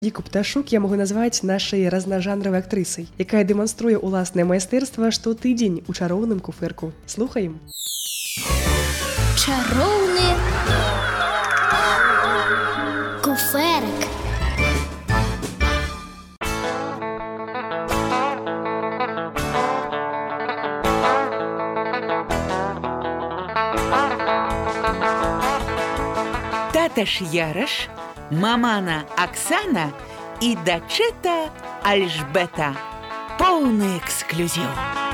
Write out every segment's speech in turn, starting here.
Віку Пташук я могу назваць нашай разнажанравай актрысай, якая дэманструе ўласнае майстэрства штотыдзень у чароўным куфэрку. Слухаем. Чароўны куфэрак. Таташ Яраш, мамана Оксана і дачэта Альжбета. Поўны эксклюзіў.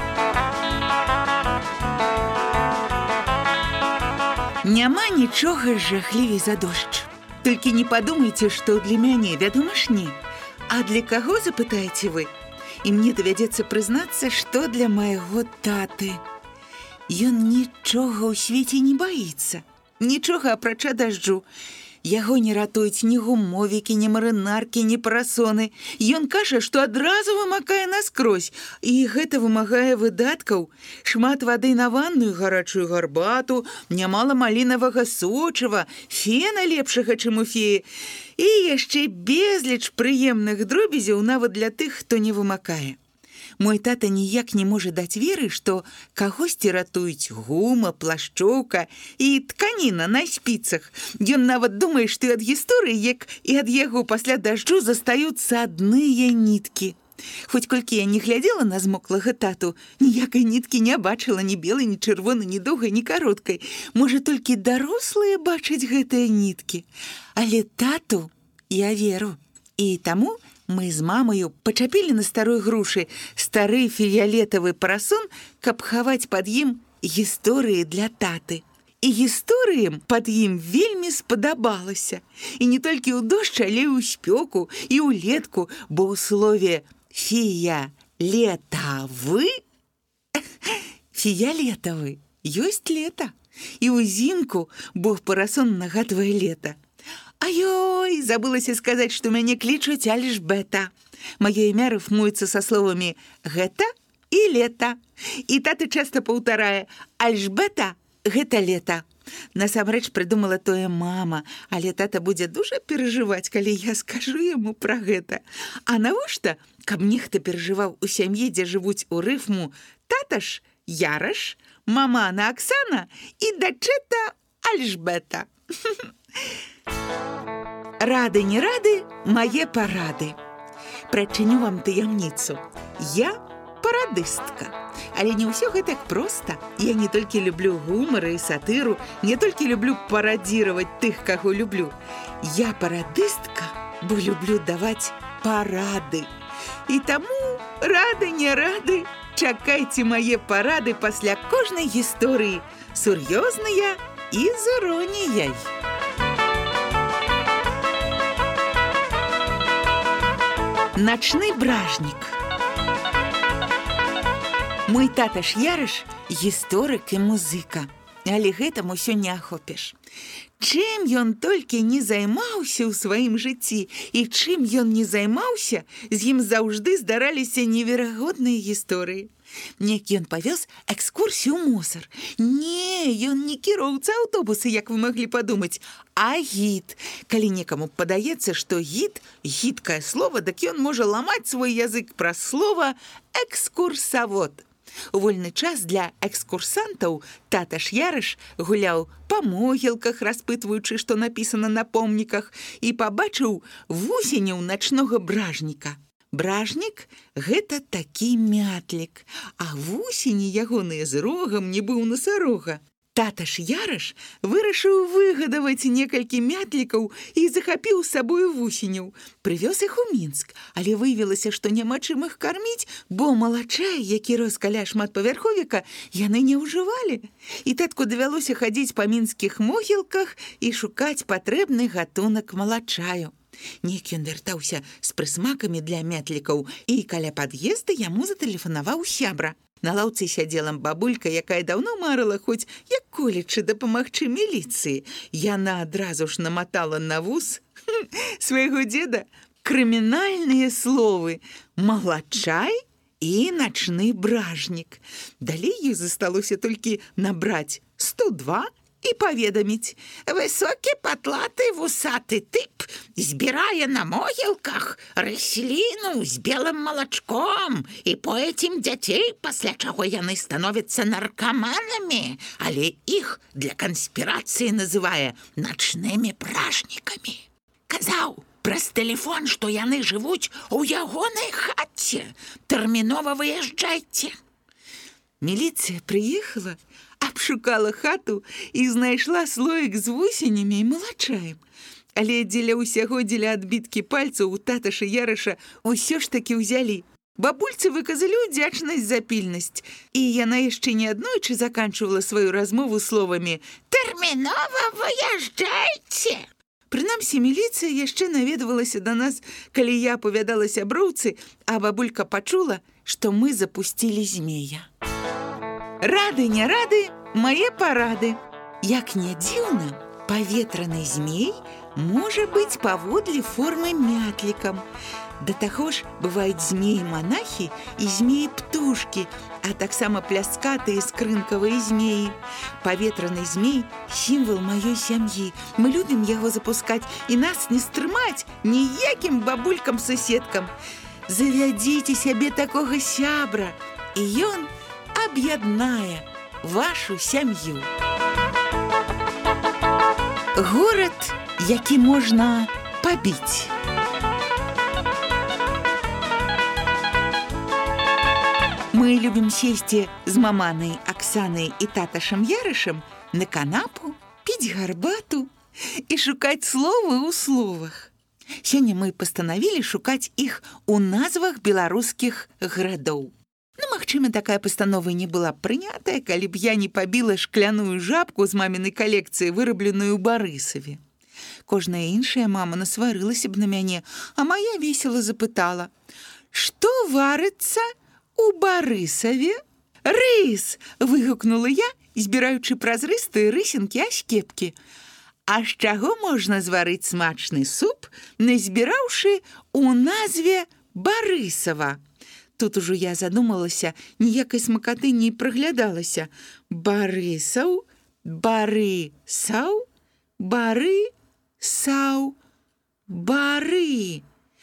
Няма нічога жахлівей за дождж. Толькі не падумайце, што для мяне, вядома ж не. А для каго, запытаеце вы? І мне давядзецца прызнацца, што для майго таты. Ён нічога ў свеце не баіцца. Нічога апрача дажджу. Яго не ратуюць ні гумовікі, ні марынаркі, ні парасоны. Ён кажа, што адразу вымакае наскрозь. І гэта вымагае выдаткаў. Шмат вады на ванную, гарачую гарбату, нямала малінавага сочыва, фена лепшага, чым у феі. І яшчэ безліч прыемных дробязяў нават для тых, хто не вымакае. Мой тата ніяк не можа даць веры, што кагосьці ратуюць гума, плашчоўка і тканіна на спіцах. Ён нават думае, што ад гісторыі, як і ад яго пасля дажджу застаюцца адныя ніткі. Хоць колькі я не глядзела на змоклага тату, ніякай ніткі не бачыла ні белай, ні чырвонай, ні доўгай, ні кароткай. Можа, толькі дарослыя бачаць гэтыя ніткі. Але тату я веру. І таму мы з мамаю пачапілі на старой грушы стары фіялетавы парасон, каб хаваць пад ім гісторыі для таты. І гісторыям пад ім вельмі спадабалася. І не толькі ў дождж, але і ў спёку, і ўлетку, бо ў слове «фіялетавы» фіялетавы ёсць лета. І ўзімку, бо парасон нагадвае лета. Ай-ой, забылася сказаць, што мяне клічуць Альжбета. Маё імя рыфмуецца са словамі «гэта» і «лета». І тата часта паўтарае «Альжбета – гэта лета». Насамрэч прыдумала тое мама, але тата будзе дужа перажываць, калі я скажу яму пра гэта. А навошта? Каб нехта перажываў у сям'і, дзе жывуць у рыфму Таташ Яраш, мамана Оксана і дачэта Альжбета. Рады не рады, мае парады. Прачыню вам таямніцу. Я парадыстка. Але не ўсё гэтак проста. Я не толькі люблю гумар і сатыру, не толькі люблю парадзіраваць тых, каго люблю. Я парадыстка, бо люблю даваць парады. І таму, рады не рады, чакайце мае парады пасля кожнай гісторыі. Сур'ёзныя і з іроніяй. Начны бражнік. Мой таташ Яраш – гісторык і музыка. Але гэтым усё не ахопіш. Чым ён толькі не займаўся ў сваім жыцці, і чым ён не займаўся, з ім заўжды здараліся неверагодныя гісторыі. Неяк ён павёз экскурсію ў Мосар. Не, ён не кіроўца аўтобуса, як вы маглі падумаць, а гід. Калі некаму падаецца, што гід – гідкае слова, дык ён можа ламаць свой язык праз слова «экскурсавод». У вольны час для экскурсантаў таташ Яраш гуляў па могілках, распытваючы, што напісана на помніках, і пабачыў вусеняў начнога бражніка. Бражнік – гэта такі мятлік, а вусені ягоныя з рогам, нібы ў насарога. Таташ Яраш вырашыў выгадаваць некалькі мятлікаў і захапіў з сабою вусеняў. Прывёз іх у Мінск, але выявілася, што няма чым іх карміць, бо малачай, які рос каля шматпавярховіка, яны не ўжывалі. І татку давялося хадзіць па мінскіх могілках і шукаць патрэбны гатунак малачаю. Неяк ён вяртаўся з прысмакамі для мятлікаў, і каля пад'езда яму затэлефанаваў сябра. На лаўцы сядзела бабулька, якая даўно марыла хоць як-колечы дапамагчы міліцыі. Яна адразу ж наматала на вус свайго дзеда крымінальныя словы «малачай» і «начны бражнік». Далей іх засталося толькі набраць 102 і паведаміць: высокі патлаты вусаты тып збірае на могілках расліну з белым малачком і поэцім дзяцей, пасля чаго яны становяцца наркаманамі, але іх для канспірацыі называе начнымі пражнікамі. Казаў праз тэлефон, што яны жывуць у ягонай хаце. Тэрмінова выязджайце. Міліцыя прыехала, абшукала хату і знайшла слоік з вусенямі і малачаем. Але дзеля ўсяго, дзеля адбіткі пальцаў у таташа Ярыша ўсё ж такі ўзялі. Бабульцы выказалі удзячнасць за пільнасць, і яна яшчэ не аднойчы заканчвала сваю размову словамі «Тэрмінова выязджайце!». Прынамсі, міліцыя яшчэ наведвалася да нас, калі я апавядала сяброўцы, а бабулька пачула, што мы запусцілі змея. Рады, не рады, мае парады. Як не дзіўна, паветраны змей можа быць паводле формы мятлікам. Да таго ж бываюць змеі-манахі і змеі-птушкі, а таксама пляскатыя скрынкавыя змеі. Паветраны змей – сімвал маёй сям'і. Мы любім яго запускаць, і нас не стрымаць ніякім бабулькам-суседкам. Завядзіце сябе такога сябра, і ён аб'яднае вашу сям'ю. Горад, які можна пабіць. Мы любім сесці з маманай Аксанай і таташам Ярышам на канапу, піць гарбату і шукаць словы ў словах. Сёння мы пастанавілі шукаць іх у назвах беларускіх гарадоў. Магчыма, такая пастанова не была прынятая, калі б я не пабіла шкляную жабку з мамінай калекцыі, вырабленую ў Барысаве. Кожная іншая мама насварылася б на мяне, а мая весела запытала: «Што варыцца у Барысаве?» «Рыс!» – выгукнула я, збіраючы празрыстыя рысінкі аскепкі. А з чаго можна зварыць смачны суп, назбіраўшы у назве Барысава? Тут ужо я задумалася, ніякай смакаты не праглядалася. Барысаў, Барысаў, Барысаў, Бары.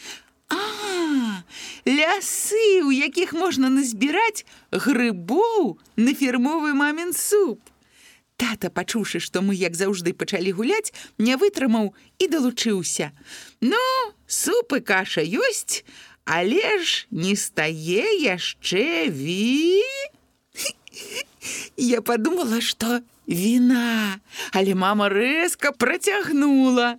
Лясы, у якіх можна назбіраць грыбоў на фірмовы мамін суп. Тата, пачуўшы, што мы, як заўжды, пачалі гуляць, не вытрымаў і далучыўся. Ну, суп і каша ёсць, але ж не стае яшчэ Я падумала, што віна, але мама рэзка працягнула.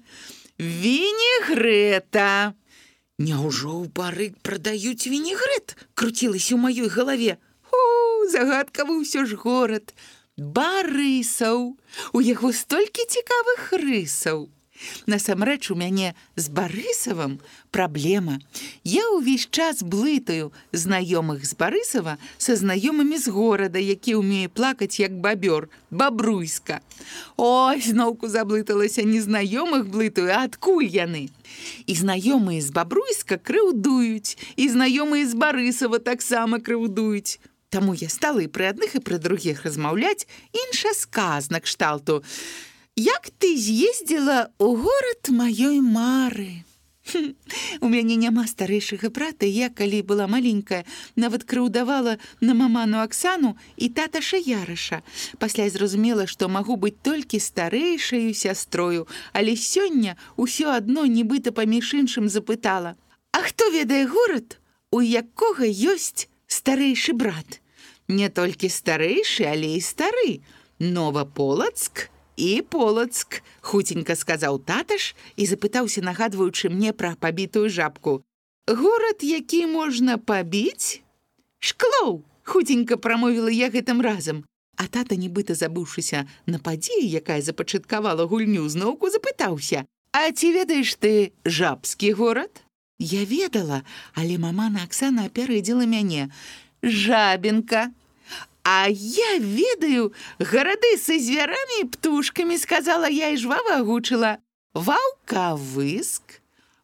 Вінегрэта. Няўжо ў Бары прадаюць вінегрэт? Круцілася ў маёй галаве. Загадкавы ўсё ж горад. Барысаў. У яго столькі цікавых рысаў. Насамрэч, у мяне з Барысавым праблема. Я ўвесь час блытаю знаёмых з Барысава са знаёмымі з горада, які ўмее плакаць як бабёр, Бабруйска. Ой, зноўку заблыталася, незнаёмых блытаю, а адкуль яны? І знаёмыя з Бабруйска крыўдуюць, і знаёмыя з Барысава таксама крыўдуюць. Таму я стала і пры адных, і пры другіх размаўляць іншасказна кшталту: «Як ты з'ездзіла ў горад маёй мары?» У мяне няма старэйшага брата, я, калі была маленькая, нават крыўдавала на маману Аксану і таташа Ярыша. Пасля зразумела, што магу быць толькі старэйшаю сястрою, але сёння ўсё адно нібыта паміж іншым запытала: «А хто ведае горад, у якога ёсць старэйшы брат?» Не толькі старэйшы, але і стары. Новаполацк і Полацк, хуценька сказаў таташ і запытаўся, нагадваючы мне пра пабітую жабку: «Горад, які можна пабіць?» «Шклоў!» – хуценька прамовіла я гэтым разам. А тата, нібыта забыўшыся на падзею, якая запачаткавала гульню, зноўку запытаўся: «А ці ведаеш ты жабскі горад?» Я ведала, але мамана Аксана апярэдзіла мяне: «Жабінка!» «А я ведаю гарады са звярамі і птушкамі», сказала я і жвава агучыла: «Ваўкавыск,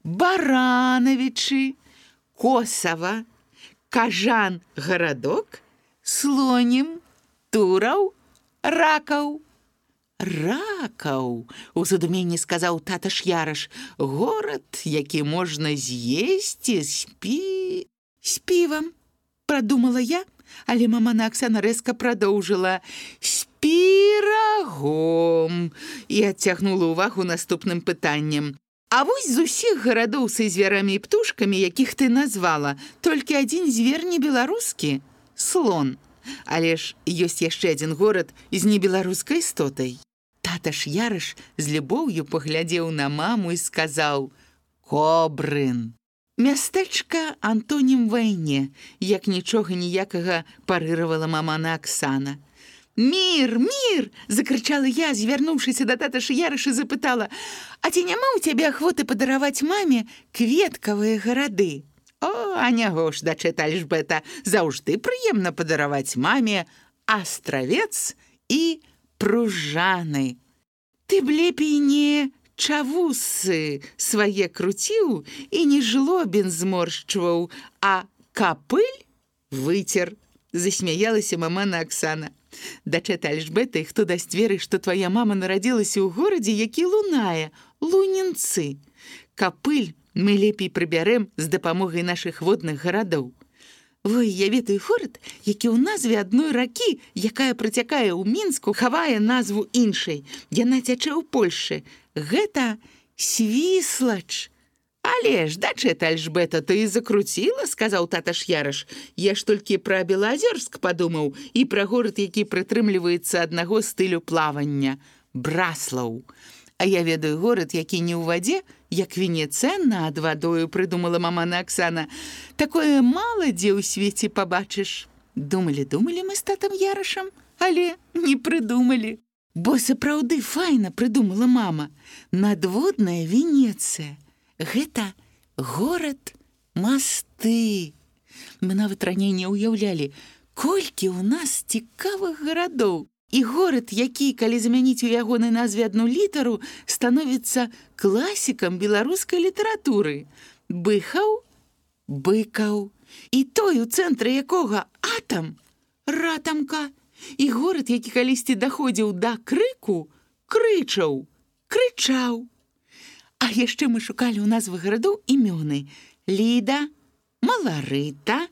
Баранавічы, Косава, Кажан-гарадок, Слонім, Тураў, Ракаў, Ракаў, у задуменні сказаў таташ Яраш. Горад, які можна з'есці з півам, прадумала я, але мамана Аксана рэзка прадоўжыла з пірагом і адцягнула ўвагу наступным пытаннем. А вось з усіх гарадоў са звярамі і птушкамі, якіх ты назвала, толькі адзін звер не беларускі – слон. Але ж ёсць яшчэ адзін горад з небеларускай істотай. Таташ Яраш з любоўю паглядзеў на маму і сказаў: Кобрын. Мястэчка антонім вайне, як нічога ніякага парыравала мамана Аксана. «Мір, мір!» – закрычала я, звярнуўшыся да таташа Яраша, запытала: «А ці няма ў цябе ахвоты падараваць маме кветкавыя гарады?» «О, а няго ж, дачэта Альжбета, заўжды прыемна падараваць маме астравец і пружаны. Ты б лепей не чавусы свае круціў і не жлобін зморшчваў, а капыль выцер», – засмяялася мамана Аксана. «Дачэта Альжбета, і хто дасць веры, што твая мама нарадзілася ў горадзе, які лунае, Лунінцы. Капыль мы лепей прыбярэм з дапамогай нашых водных гарадоў. Ой, я ведаю горад, які ў назве адной ракі, якая працякае ў Мінску, хавае назву іншай. Яна цячэ ў Польшы. Гэта Свіслач». «Але ж, дачэта Альжбета, ты і закруціла», – сказаў таташ Яраш. «Я ж толькі пра Белаазёрск падумаў і пра горад, які прытрымліваецца аднаго стылю плавання – Браслаў. А я ведаю горад, які не ў вадзе, як Венецыя над вадою», – прыдумала мамана Аксана. «Такое мала дзе ў свеце пабачыш». Думалі мы з татам Ярашам, але не прыдумалі. Бо сапраўды файна прыдумала мама. Надводная Венецыя. Гэта горад масты. Мы нават раней не ўяўлялі, колькі ў нас цікавых гарадоў. І горад, які, калі замяніць у ягонай назве адну літару, становіцца класікам беларускай літаратуры. Быхаў, быкаў. І той, у цэнтры якога атам, ратамка. І горад, які калісьці даходзіў да крыку, крычаў, крычаў. А яшчэ мы шукалі ў назвы гарадоў імёны: Ліда, Маларыта,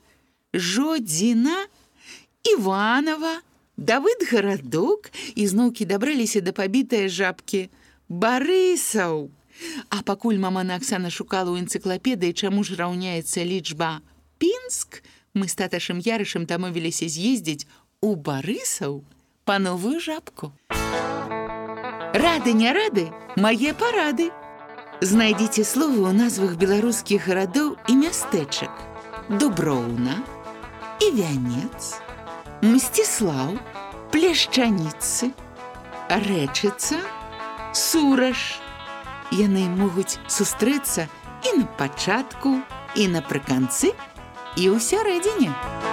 Жодзіна, Іванова, Давыд-гарадок, і зноўкі дабраліся да пабітае жабкі Барысаў. А пакуль мамана Аксана шукала ў энцыклапедыі, чаму ж раўняецца лічба Пінск, мы з таташым Ярашам дамовіліся з'ездзіць у Барысаў па новую жабку. Рады не рады, мае парады. Знайдзіце словы ў назвах беларускіх гарадоў і мястэчак: Дуброўна, Івянец, Мсціслаў, Пляшчаніцы, Рэчыца, Сураж. Яны могуць сустрэцца і на пачатку, і напрыканцы, і ў сярэдзіне.